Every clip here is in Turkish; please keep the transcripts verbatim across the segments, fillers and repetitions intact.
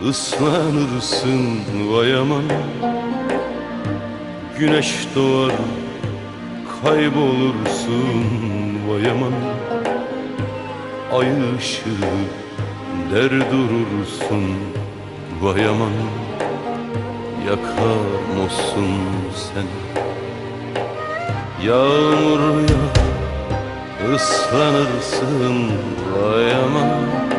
ıslanırsın vay aman. Güneş doğar kaybolursun vay aman. Ay ışığı der durursun vay aman. Yakar mısın sen? Yağmur yağar ıslanırsın vay aman.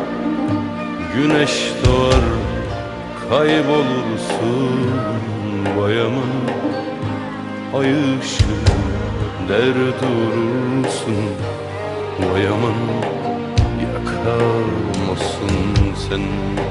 Güneş doğar kaybolursun vay aman. Ay ışığı der durursun vay aman. Yakar mısın sen?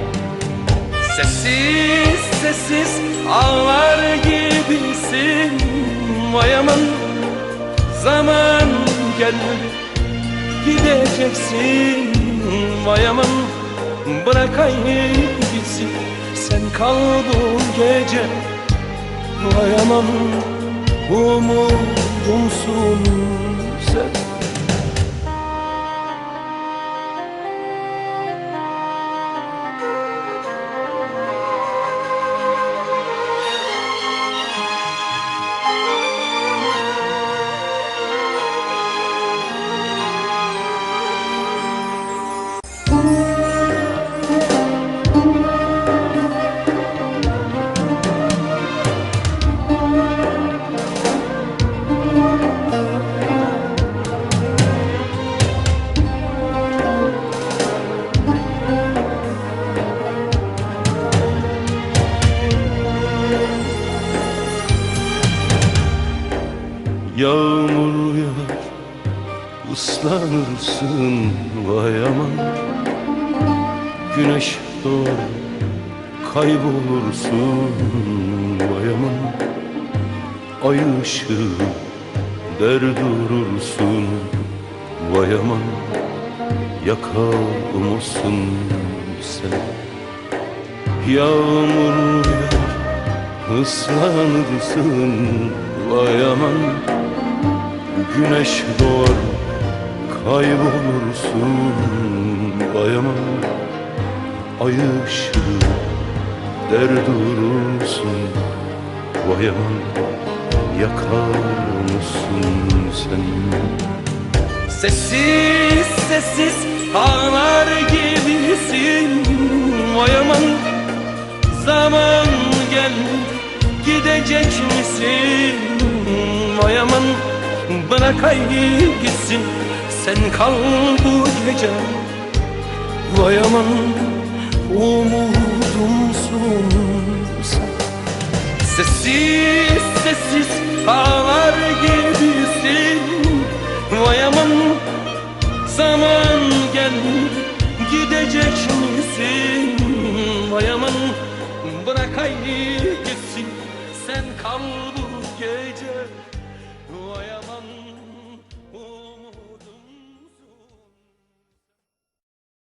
Sessiz sessiz ağlar gibisin vay aman. Zaman gelir gideceksin vay aman. Bırakayım gitsin, sen kal bu gece vay aman. Umudumsun sen. Yağmur yağar ıslanırsın vay aman. Güneş doğar kaybolursun vay aman. Ay ışığı der durursun vay aman. Yakar mısın sen? Yağmur yağar ıslanırsın vay aman. Güneş doğar kaybolursun vay aman. Ay ışığı der durursun vay aman. Yakar mısın sen? Sessiz sessiz ağlar gibisin vay aman. Zaman gel gidecek misin vay aman. Bırakayım gitsin, sen kal bu gece vay aman. Umudumsun sen. Sessiz sessiz ağlar